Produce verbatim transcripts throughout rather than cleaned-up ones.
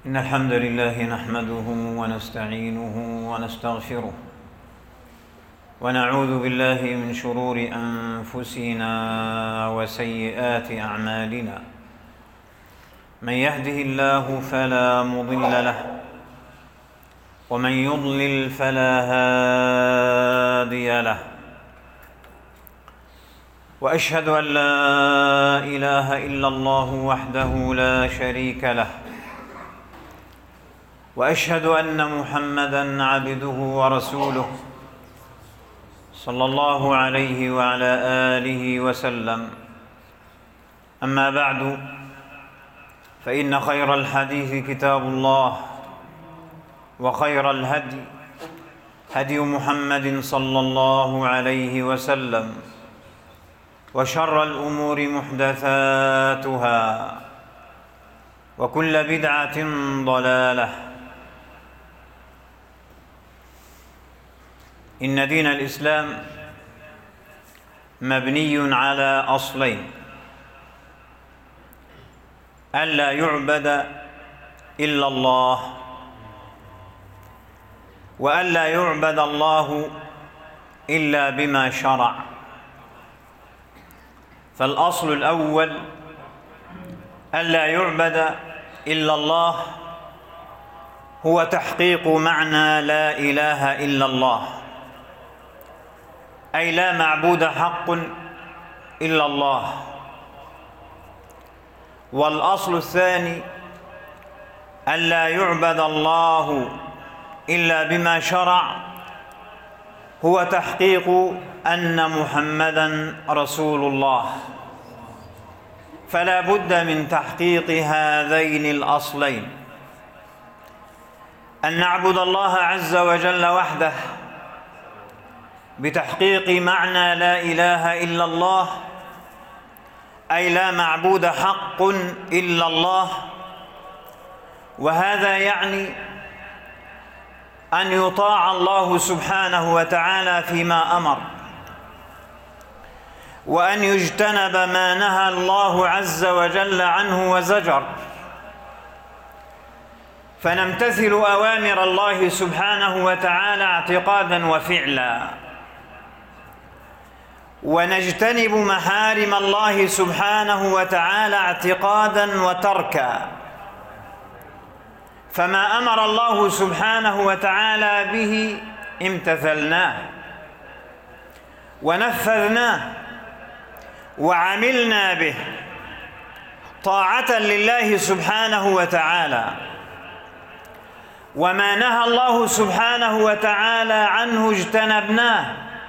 إن الحمد لله نحمده ونستعينه ونستغفره ونعوذ بالله من شرور أنفسنا وسيئات أعمالنا. من يهده الله فلا مضل له ومن يضلل فلا هادي له، وأشهد أن لا إله إلا الله وحده لا شريك له، وأشهد أن محمدًا عبده ورسوله صلى الله عليه وعلى آله وسلم. أما بعد، فإن خير الحديث كتاب الله، وخير الهدي هدي محمد صلى الله عليه وسلم، وشر الأمور محدثاتها، وكل بدعة ضلالة. إن دين الإسلام مبني على أصلين: ألا يعبد إلا الله، وألا يعبد الله إلا بما شرع. فالأصل الأول ألا يعبد إلا الله هو تحقيق معنى لا إله إلا الله، أي لا معبود حق إلا الله. والأصل الثاني ألا يعبد الله إلا بما شرع هو تحقيق أن محمدًا رسول الله. فلا بد من تحقيق هذين الأصلين: أن نعبد الله عز وجل وحده بتحقيق معنى لا إله إلا الله، أي لا معبود حق إلا الله. وهذا يعني أن يطاع الله سبحانه وتعالى فيما أمر، وأن يجتنب ما نهى الله عز وجل عنه وزجر، فنمتثل أوامر الله سبحانه وتعالى اعتقادا وفعلا، ونجتنب محارم الله سبحانه وتعالى اعتقادا وتركا. فما أمر الله سبحانه وتعالى به امتثلناه ونفذناه وعملنا به طاعة لله سبحانه وتعالى. وما نهى الله سبحانه وتعالى عنه اجتنبناه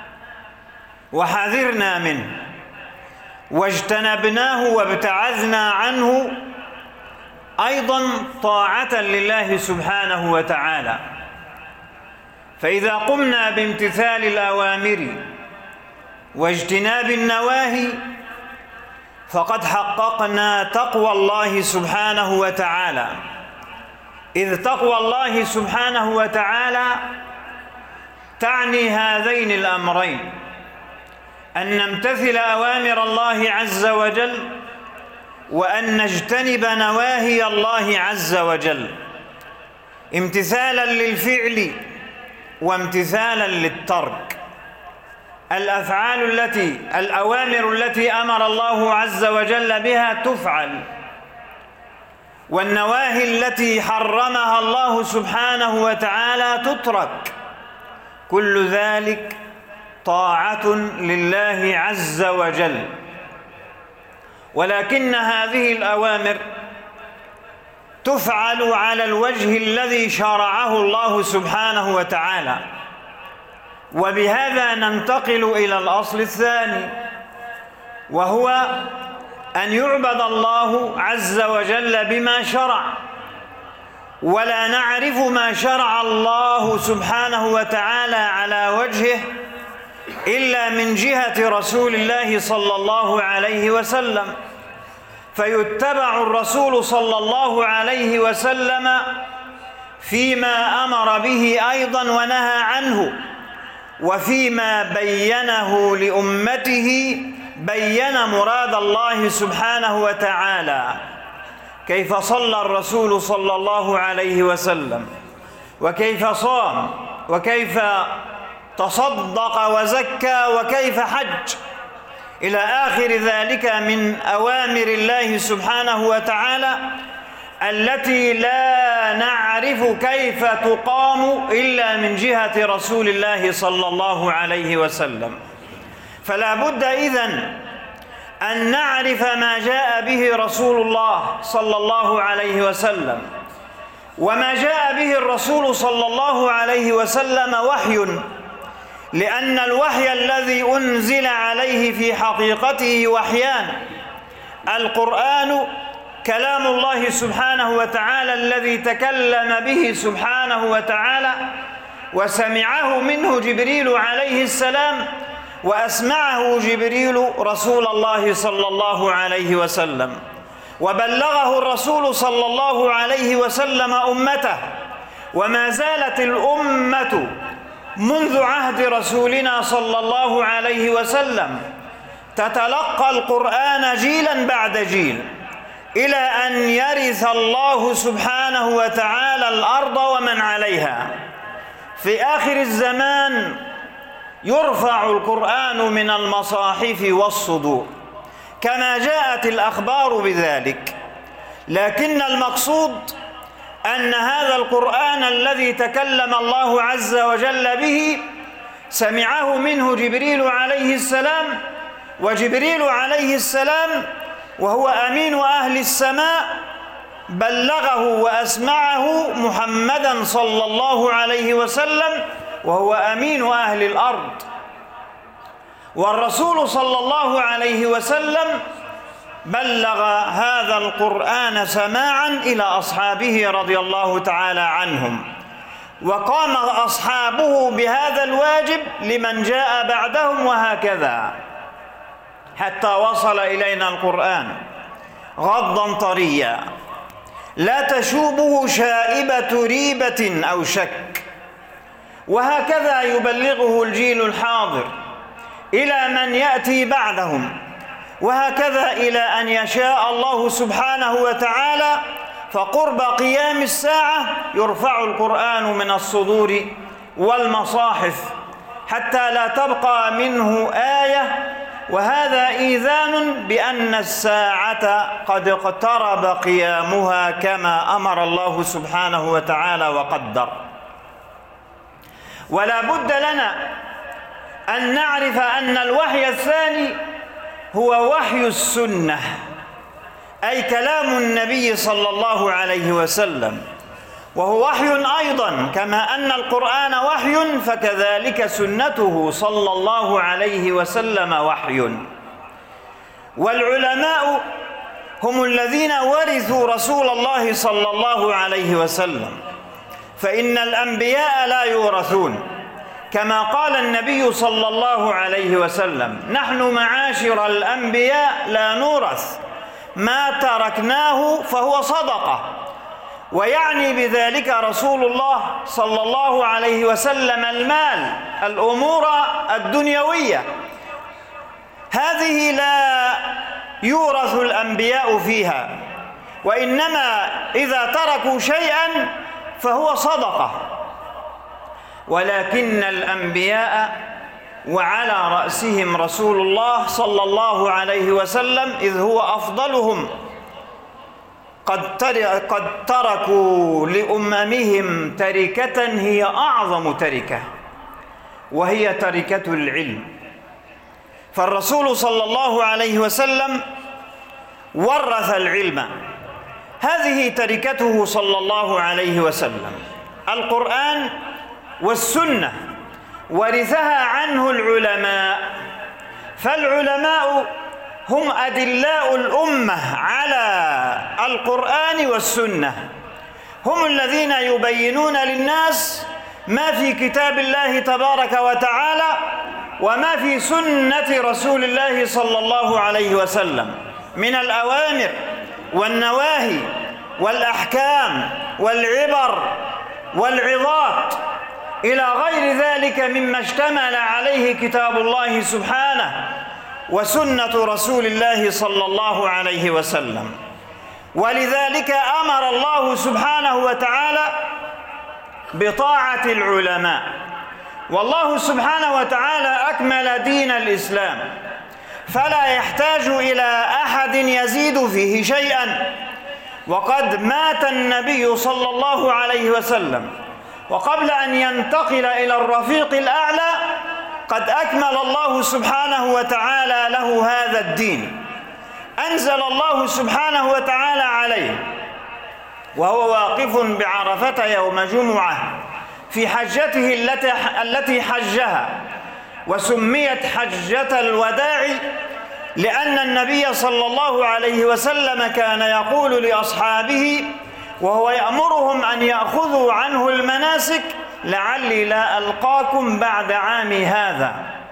وحذرنا منه، واجتنبناه وابتعدنا عنه أيضا طاعة لله سبحانه وتعالى. فإذا قمنا بامتثال الأوامر واجتناب النواهي فقد حققنا تقوى الله سبحانه وتعالى، إذ تقوى الله سبحانه وتعالى تعني هذين الأمرين: أن نمتثل أوامر الله عز وجل، وأن نجتنب نواهي الله عز وجل، امتثالا للفعل وامتثالا للترك. الأفعال التي الأوامر التي أمر الله عز وجل بها تفعل، والنواهي التي حرمها الله سبحانه وتعالى تترك. كل ذلك طاعة لله عز وجل. ولكن هذه الأوامر تفعل على الوجه الذي شرعه الله سبحانه وتعالى. وبهذا ننتقل إلى الأصل الثاني، وهو أن يعبد الله عز وجل بما شرع، ولا نعرف ما شرع الله سبحانه وتعالى على وجهه إلا من جهة رسول الله صلى الله عليه وسلم. فيتبع الرسول صلى الله عليه وسلم فيما أمر به أيضا ونهى عنه، وفيما بينه لأمته بين مراد الله سبحانه وتعالى. كيف صلى الرسول صلى الله عليه وسلم، وكيف صام، وكيف تصدق وزكى، وكيف حج، إلى آخر ذلك من أوامر الله سبحانه وتعالى التي لا نعرف كيف تقام إلا من جهة رسول الله صلى الله عليه وسلم. فلا بد إذن أن نعرف ما جاء به رسول الله صلى الله عليه وسلم. وما جاء به الرسول صلى الله عليه وسلم وحي، لأن الوحي الذي أنزل عليه في حقيقته وحيان: القرآن كلام الله سبحانه وتعالى الذي تكلم به سبحانه وتعالى وسمعه منه جبريل عليه السلام، وأسمعه جبريل رسول الله صلى الله عليه وسلم، وبلغه الرسول صلى الله عليه وسلم أمته. وما زالت الأمة منذ عهد رسولنا صلى الله عليه وسلم تتلقى القرآن جيلا بعد جيل، إلى أن يرث الله سبحانه وتعالى الأرض ومن عليها. في آخر الزمان يرفع القرآن من المصاحف والصدور كما جاءت الأخبار بذلك، لكن المقصود أن هذا القرآن الذي تكلم الله عز وجل به سمعه منه جبريل عليه السلام، وجبريل عليه السلام وهو أمين أهل السماء بلغه وأسمعه محمدا صلى الله عليه وسلم وهو أمين أهل الأرض. والرسول صلى الله عليه وسلم بلغ هذا القرآن سماعا إلى أصحابه رضي الله تعالى عنهم، وقام أصحابه بهذا الواجب لمن جاء بعدهم، وهكذا حتى وصل إلينا القرآن غضا طريا لا تشوبه شائبة ريبة أو شك. وهكذا يبلغه الجيل الحاضر إلى من يأتي بعدهم، وهكذا إلى أن يشاء الله سبحانه وتعالى، فقرب قيام الساعة يرفع القرآن من الصدور والمصاحف حتى لا تبقى منه آية. وهذا إيذان بأن الساعة قد اقترب قيامها كما أمر الله سبحانه وتعالى وقدر. ولا بد لنا أن نعرف أن الوحي الثاني هو وحي السنة، أي كلام النبي صلى الله عليه وسلم، وهو وحي أيضا كما أن القرآن وحي، فكذلك سنته صلى الله عليه وسلم وحي. والعلماء هم الذين ورثوا رسول الله صلى الله عليه وسلم، فإن الأنبياء لا يورثون، كما قال النبي صلى الله عليه وسلم: نحن معاشر الأنبياء لا نورث، ما تركناه فهو صدقة. ويعني بذلك رسول الله صلى الله عليه وسلم المال، الأمور الدنيوية، هذه لا يورث الأنبياء فيها، وإنما إذا تركوا شيئا فهو صدقة. ولكن الأنبياء وعلى رأسهم رسول الله صلى الله عليه وسلم إذ هو أفضلهم قد قد تركوا لأممهم تركة هي أعظم تركة، وهي تركة العلم. فالرسول صلى الله عليه وسلم ورث العلم، هذه تركته صلى الله عليه وسلم. القرآن والسنة ورثها عنه العلماء، فالعلماء هم أدلاء الأمة على القرآن والسنة، هم الذين يبينون للناس ما في كتاب الله تبارك وتعالى وما في سنة رسول الله صلى الله عليه وسلم من الأوامر والنواهي والأحكام والعبر والعظات إلى غير ذلك مما اشتمل عليه كتاب الله سبحانه وسنة رسول الله صلى الله عليه وسلم. ولذلك أمر الله سبحانه وتعالى بطاعة العلماء. والله سبحانه وتعالى أكمل دين الإسلام، فلا يحتاج إلى أحد يزيد فيه شيئا. وقد مات النبي صلى الله عليه وسلم، وقبل أن ينتقل إلى الرفيق الأعلى قد أكمل الله سبحانه وتعالى له هذا الدين. أنزل الله سبحانه وتعالى عليه وهو واقف بعرفة يوم جمعة في حجته التي التي حجها، وسميت حجة الوداع لأن النبي صلى الله عليه وسلم كان يقول لأصحابه وهو يأمرهم أن يأخذوا عنه المناسك: لعلي لا ألقاكم بعد عامي هذا.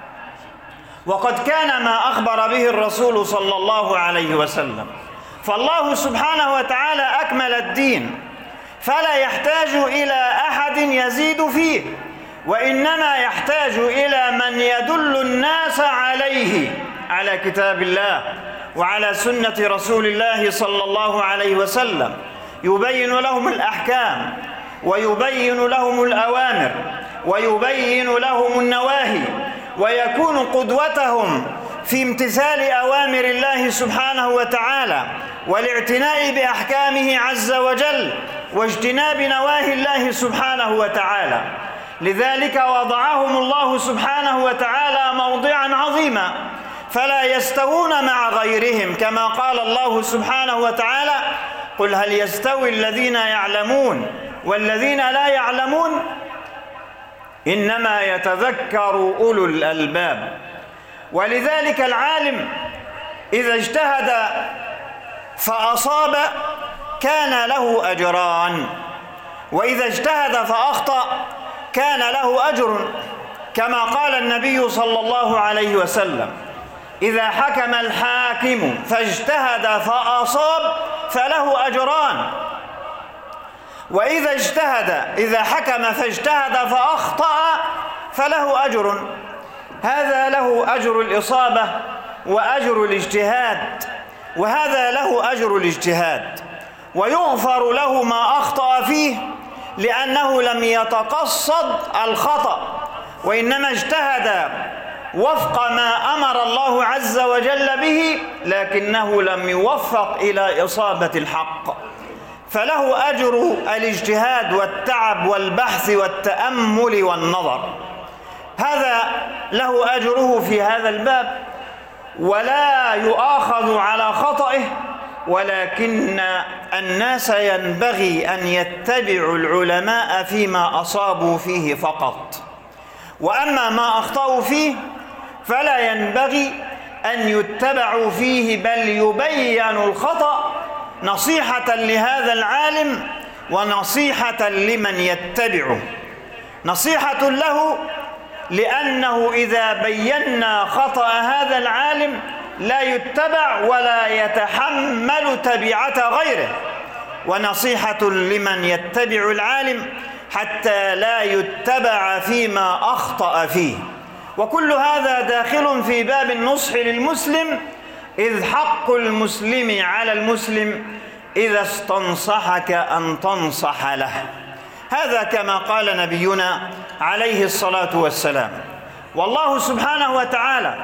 وقد كان ما أخبر به الرسول صلى الله عليه وسلم. فالله سبحانه وتعالى أكمل الدين، فلا يحتاج إلى أحد يزيد فيه، وإنما يحتاج إلى من يدل الناس عليه، على كتاب الله وعلى سنة رسول الله صلى الله عليه وسلم، يبين لهم الأحكام ويبين لهم الأوامر ويبين لهم النواهي، ويكون قدوتهم في امتثال أوامر الله سبحانه وتعالى والاعتناء بأحكامه عز وجل واجتناب نواهي الله سبحانه وتعالى. لذلك وضعهم الله سبحانه وتعالى موضعا عظيما، فلا يستوون مع غيرهم، كما قال الله سبحانه وتعالى: قل هل يستوي الذين يعلمون والذين لا يعلمون إنما يتذكر أولو الألباب. ولذلك العالم إذا اجتهد فأصاب كان له أجران، وإذا اجتهد فأخطأ كان له أجر، كما قال النبي صلى الله عليه وسلم: إذا حكم الحاكم فاجتهد فأصاب فله أجران، وإذا اجتهد إذا حكم فاجتهد فأخطأ فله أجر. هذا له أجر الإصابة وأجر الاجتهاد، وهذا له أجر الاجتهاد، ويغفر له ما أخطأ فيه لأنه لم يتقصد الخطأ، وإنما اجتهد وفق ما أمر الله عز وجل به، لكنه لم يوفق إلى إصابة الحق، فله أجر الاجتهاد والتعب والبحث والتأمل والنظر. هذا له أجره في هذا الباب، ولا يؤاخذ على خطئه، ولكن الناس ينبغي أن يتبعوا العلماء فيما أصابوا فيه فقط، وأما ما أخطأوا فيه فلا ينبغي أن يتبعوا فيه، بل يبين الخطأ نصيحة لهذا العالم ونصيحة لمن يتبعه. نصيحة له لأنه إذا بينا خطأ هذا العالم لا يتبع ولا يتحمل تبعة غيره، ونصيحة لمن يتبع العالم حتى لا يتبع فيما أخطأ فيه. وكل هذا داخل في باب النصح للمسلم، إذ حق المسلم على المسلم إذا استنصحك أن تنصح له. هذا كما قال نبينا عليه الصلاة والسلام. والله سبحانه وتعالى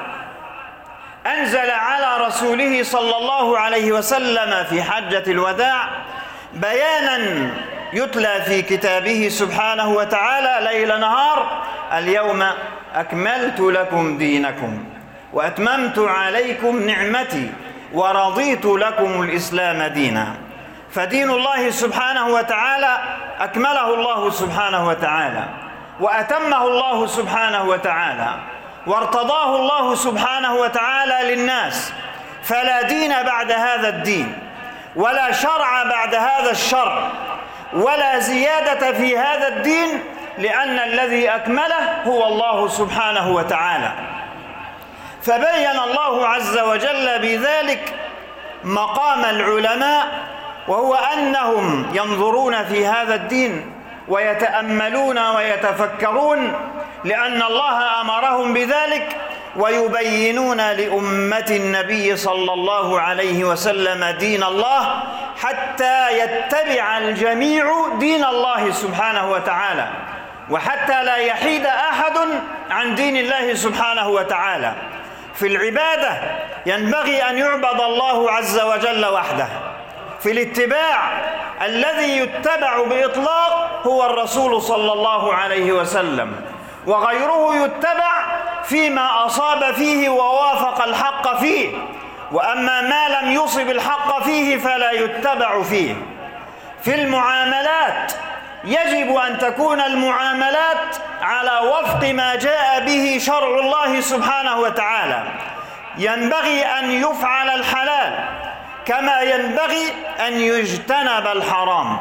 أنزل على رسوله صلى الله عليه وسلم في حجة الوداع بيانا يتلى في كتابه سبحانه وتعالى ليل نهار: اليوم أكملت لكم دينكم وأتممت عليكم نعمتي ورضيت لكم الإسلام دينا. فدين الله سبحانه وتعالى أكمله الله سبحانه وتعالى وأتمه الله سبحانه وتعالى وارتضاه الله سبحانه وتعالى للناس، فلا دين بعد هذا الدين، ولا شرع بعد هذا الشرع، ولا زيادة في هذا الدين، لأن الذي أكمله هو الله سبحانه وتعالى. فبين الله عز وجل بذلك مقام العلماء، وهو أنهم ينظرون في هذا الدين ويتأملون ويتفكرون، لأن الله أمرهم بذلك ويبينون لأمة النبي صلى الله عليه وسلم دين الله حتى يتبع الجميع دين الله سبحانه وتعالى، وحتى لا يحيد أحد عن دين الله سبحانه وتعالى. في العبادة ينبغي أن يعبد الله عز وجل وحده. في الاتباع الذي يتبع بإطلاق هو الرسول صلى الله عليه وسلم، وغيره يتبع فيما أصاب فيه ووافق الحق فيه، وأما ما لم يصب الحق فيه فلا يتبع فيه. في المعاملات يجب أن تكون المعاملات على وفق ما جاء به شرع الله سبحانه وتعالى. ينبغي أن يفعل الحلال كما ينبغي أن يجتنب الحرام،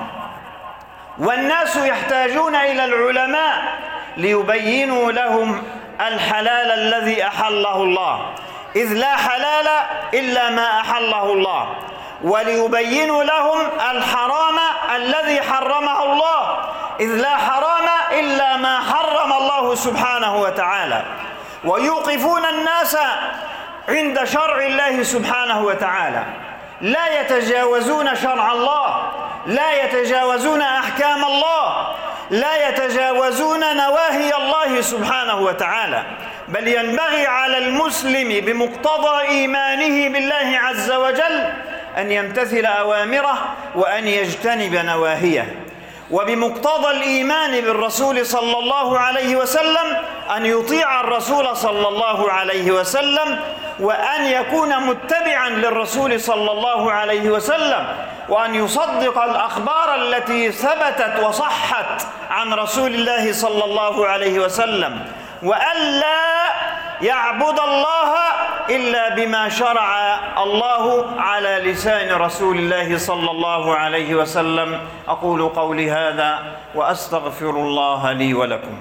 والناس يحتاجون إلى العلماء ليبينوا لهم الحلال الذي أحله الله، إذ لا حلال إلا ما أحله الله، وليبينوا لهم الحرام الذي حرمه الله، إذ لا حرام إلا ما حرم الله سبحانه وتعالى، ويوقفون الناس عند شرع الله سبحانه وتعالى، لا يتجاوزون شرع الله، لا يتجاوزون أحكام الله، لا يتجاوزون نواهي الله سبحانه وتعالى، بل ينبغي على المسلم بمقتضى إيمانه بالله عز وجل أن يمتثل أوامره وأن يجتنب نواهيه، وبمقتضى الإيمان بالرسول صلى الله عليه وسلم أن يطيع الرسول صلى الله عليه وسلم، وأن يكون متبعا للرسول صلى الله عليه وسلم، وأن يصدق الأخبار التي ثبتت وصحت عن رسول الله صلى الله عليه وسلم، وألا يعبد الله إلا بما شرع الله على لسان رسول الله صلى الله عليه وسلم. أقول قولي هذا وأستغفر الله لي ولكم.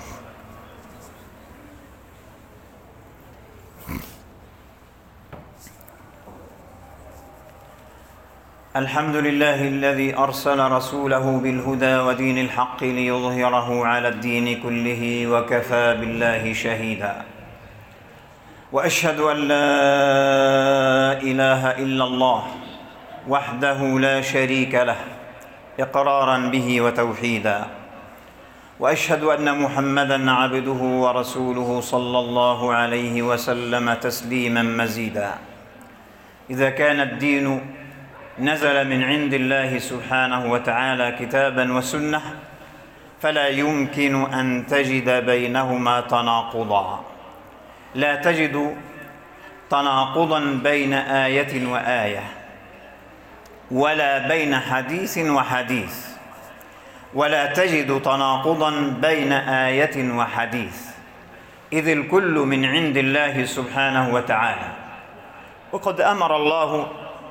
الحمد لله الذي أرسل رسوله بالهدى ودين الحق ليظهره على الدين كله وكفى بالله شهيدا، وأشهد أن لا إله إلا الله وحده لا شريك له إقرارا به وتوحيدا، وأشهد أن محمدا عبده ورسوله صلى الله عليه وسلم تسليما مزيدا. إذا كان الدين نزل من عند الله سبحانه وتعالى كتابا وسنة، فلا يمكن أن تجد بينهما تناقضا، لا تجد تناقضا بين آية وآية، ولا بين حديث وحديث، ولا تجد تناقضا بين آية وحديث، إذ الكل من عند الله سبحانه وتعالى. وقد أمر الله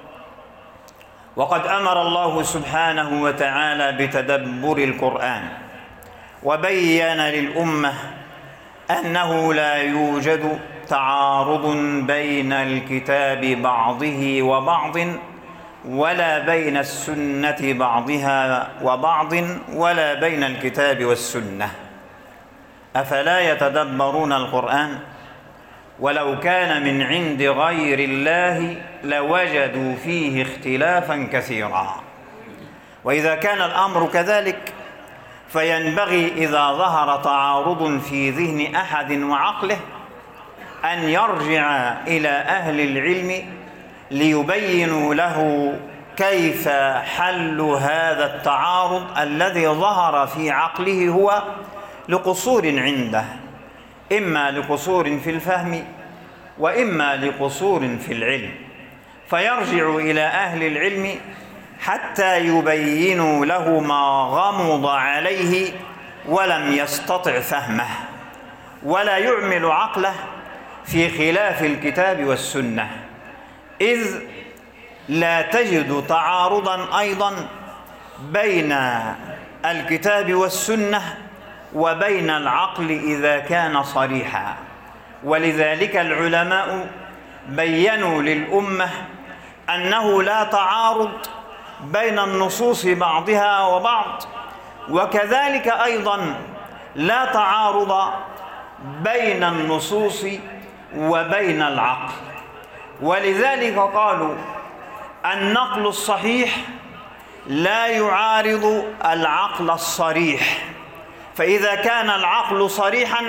وقد أمر الله سبحانه وتعالى بتدبر القرآن، وبين للأمة أنه لا يوجد تعارض بين الكتاب بعضه وبعض، ولا بين السنة بعضها وبعض، ولا بين الكتاب والسنة. أفلا يتدبرون القرآن؟ ولو كان من عند غير الله لوجدوا فيه اختلافا كثيرا. وإذا كان الأمر كذلك فينبغي إذا ظهر تعارض في ذهن أحد وعقله أن يرجع إلى أهل العلم ليبينوا له كيف حل هذا التعارض الذي ظهر في عقله هو لقصور عنده، إما لقصور في الفهم وإما لقصور في العلم، فيرجع إلى أهل العلم حتى يبينوا له ما غمض عليه ولم يستطع فهمه، ولا يعمل عقله في خلاف الكتاب والسنة، إذ لا تجد تعارضا أيضا بين الكتاب والسنة وبين العقل إذا كان صريحا. ولذلك العلماء بينوا للأمة أنه لا تعارض بين النصوص بعضها وبعض، وكذلك أيضا لا تعارض بين النصوص وبين العقل. ولذلك قالوا النقل الصحيح لا يعارض العقل الصريح، فإذا كان العقل صريحا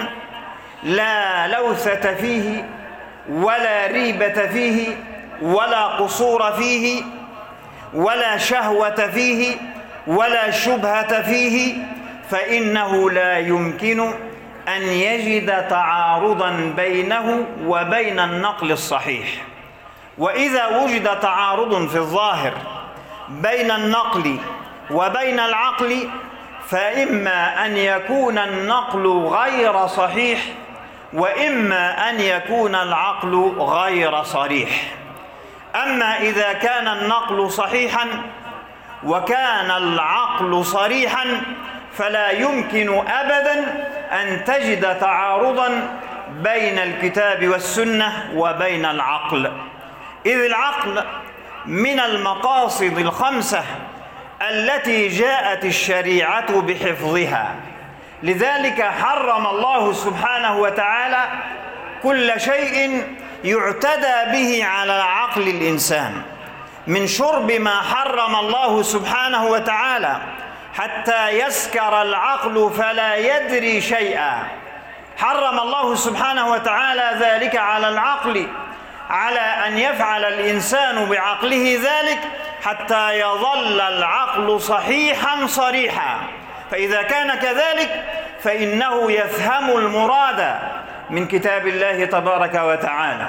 لا لوثة فيه ولا ريبة فيه ولا قصور فيه ولا شهوة فيه ولا شبهة فيه، فإنه لا يمكن أن يجد تعارضا بينه وبين النقل الصحيح. وإذا وجد تعارض في الظاهر بين النقل وبين العقل فإما أن يكون النقل غير صحيح وإما أن يكون العقل غير صريح. أما إذا كان النقل صحيحا وكان العقل صريحا فلا يمكن أبدا أن تجد تعارضا بين الكتاب والسنة وبين العقل، إذ العقل من المقاصد الخمسة التي جاءت الشريعة بحفظها. لذلك حرم الله سبحانه وتعالى كل شيء يعتدى به على عقل الإنسان، من شرب ما حرم الله سبحانه وتعالى حتى يسكر العقل فلا يدري شيئا. حرم الله سبحانه وتعالى ذلك على العقل، على أن يفعل الإنسان بعقله ذلك حتى يظل العقل صحيحا صريحا. فإذا كان كذلك فإنه يفهم المراد من كتاب الله تبارك وتعالى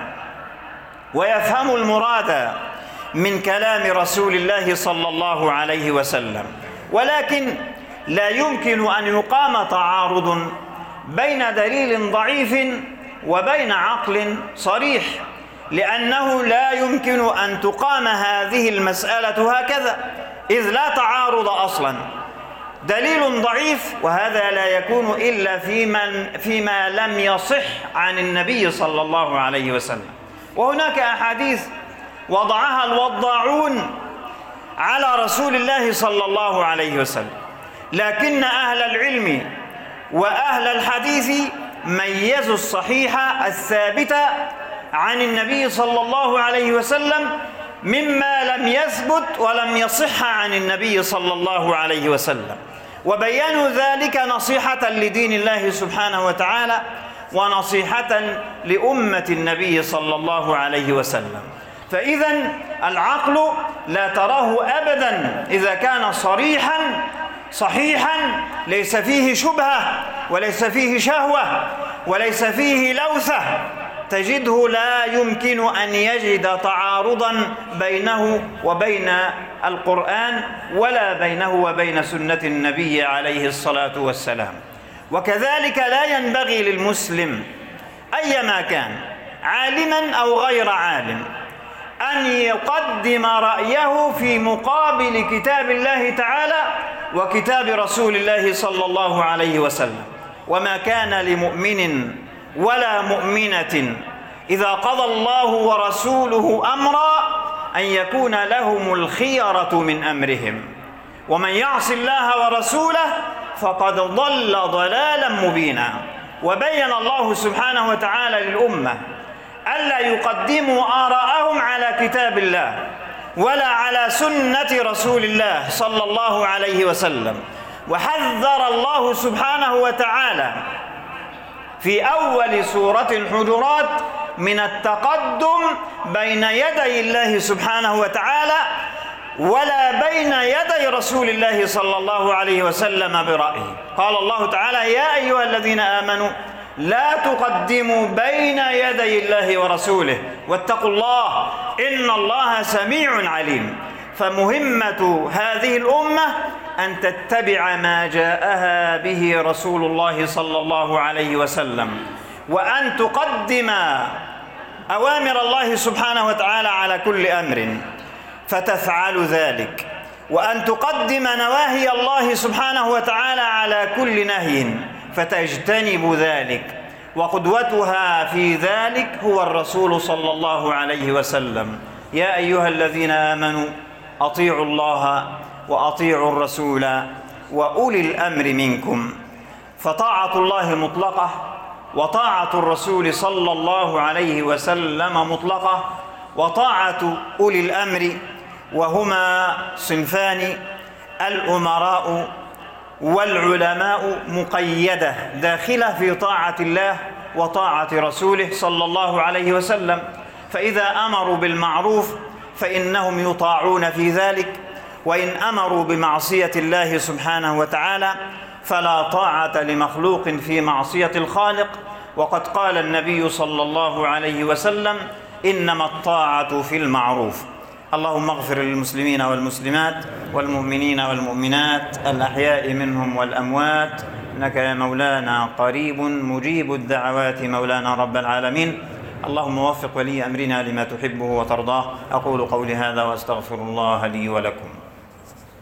ويفهم المراد من كلام رسول الله صلى الله عليه وسلم. ولكن لا يمكن أن يقام تعارض بين دليل ضعيف وبين عقل صريح، لأنه لا يمكن أن تقام هذه المسألة هكذا، إذ لا تعارض أصلا. دليل ضعيف وهذا لا يكون إلا فيما, فيما لم يصح عن النبي صلى الله عليه وسلم. وهناك أحاديث وضعها الوضاعون على رسول الله صلى الله عليه وسلم، لكن أهل العلم وأهل الحديث ميزوا الصحيح الثابت عن النبي صلى الله عليه وسلم مما لم يثبت ولم يصح عن النبي صلى الله عليه وسلم، وبيانوا ذلك نصيحة لدين الله سبحانه وتعالى ونصيحة لأمة النبي صلى الله عليه وسلم. فإذا العقل لا تراه أبدا إذا كان صريحا صحيحا ليس فيه شبهة وليس فيه شهوة وليس فيه لوثة، تجده لا يمكن أن يجد تعارضا بينه وبين القرآن ولا بينه وبين سنة النبي عليه الصلاة والسلام. وكذلك لا ينبغي للمسلم أيما كان عالما أو غير عالم أن يقدم رأيه في مقابل كتاب الله تعالى وكتاب رسول الله صلى الله عليه وسلم. وما كان لمؤمن ولا مؤمنة إذا قضى الله ورسوله أمرا أن يكون لهم الخيرة من أمرهم، ومن يعص الله ورسوله فقد ضل ضلالا مبينا. وبين الله سبحانه وتعالى للأمة ألا يقدموا آراءهم على كتاب الله ولا على سنة رسول الله صلى الله عليه وسلم. وحذر الله سبحانه وتعالى في أول سورة الحجرات من التقدم بين يدي الله سبحانه وتعالى ولا بين يدي رسول الله صلى الله عليه وسلم برأيه. قال الله تعالى: يا أيها الذين آمنوا لا تقدموا بين يدي الله ورسوله واتقوا الله إن الله سميع عليم. فمهمة هذه الأمة أن تتبع ما جاءها به رسول الله صلى الله عليه وسلم، وأن تقدم أوامر الله سبحانه وتعالى على كل أمر فتفعل ذلك، وأن تقدم نواهي الله سبحانه وتعالى على كل نهي فتجتنب ذلك. وقدوتها في ذلك هو الرسول صلى الله عليه وسلم. يا أيها الذين آمنوا أطيعوا الله وأطيعوا الرسول وأولي الأمر منكم. فطاعة الله مطلقة وطاعة الرسول صلى الله عليه وسلم مطلقة، وطاعة أولي الأمر وهما صنفان الأمراء والعلماء مقيدة داخلة في طاعة الله وطاعة رسوله صلى الله عليه وسلم. فإذا أمروا بالمعروف فإنهم يطاعون في ذلك، وإن أمروا بمعصية الله سبحانه وتعالى فلا طاعة لمخلوق في معصية الخالق. وقد قال النبي صلى الله عليه وسلم: إنما الطاعة في المعروف. اللهم اغفر للمسلمين والمسلمات والمؤمنين والمؤمنات الأحياء منهم والأموات، إنك يا مولانا قريب مجيب الدعوات مولانا رب العالمين. اللهم وفق ولي أمرنا لما تحبه وترضاه. أقول قولي هذا وأستغفر الله لي ولكم.